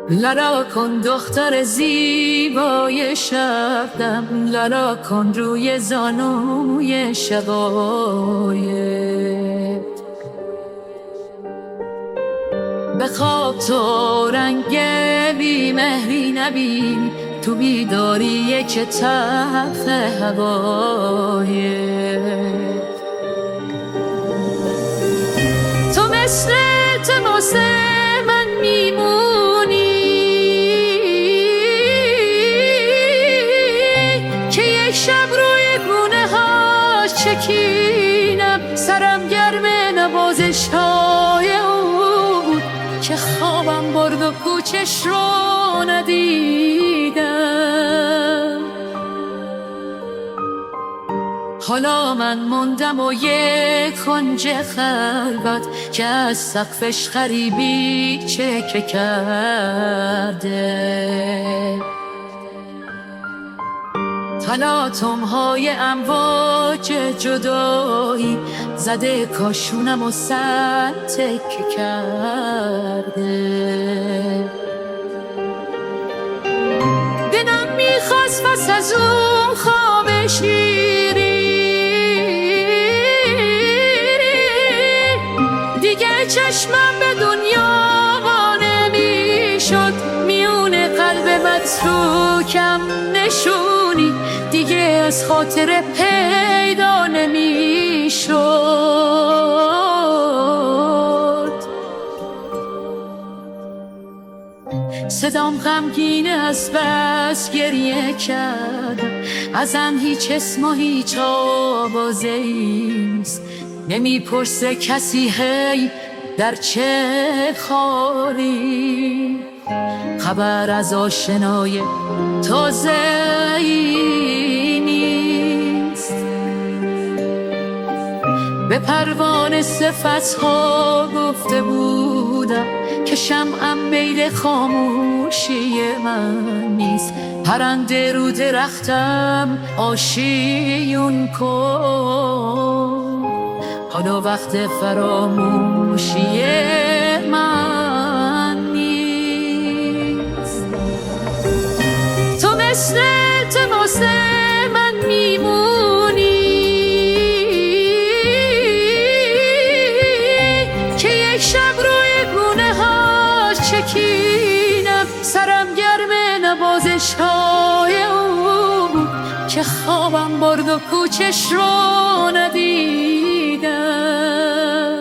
لرا کن دختر زیبای شبنم، لرا کن روی زانوی شقایق. بخواب تو رنگ بیمهری نبین، تو بیداری که تلخ حقایق. تو مثل تماس من میمونی که یک شب روی گونه ها چکینم، سرم گرم نوازش های او که خوابم برد و کوچش رو ندیدم. حالا من موندم و یک کنج خلوت که از سقفش غریبی چکه کرده. تلاطم‌های امواج جدایی زده کاشونم و سر تکه کرده. دلم میخواست پس از اون خواب شیری دیگه چشمم به دنیا نمیشد، میونه قلب متروکم نشونی دیگه از خاطر پیدا نمیشد. صدام غمگینه از بس گریه کردم، ازم هیچ اسم و هیچ آوازه‌ای نیست. نمیپرسه کسی هی در چه حالی، خبر از آشنای تازه‌ای نیست. به پروانه صفت‌ها گفته بودم که شمعم میل خاموشی من نیست. پرنده رو درختم آشیون کن، حالا وقت فراموشی من نیست. تو مثل تماس من میمونی که یک شب روی گونه ها چکینم، سرم گرم نوازش های او که خوابم برد و کوچش رو ندیدم.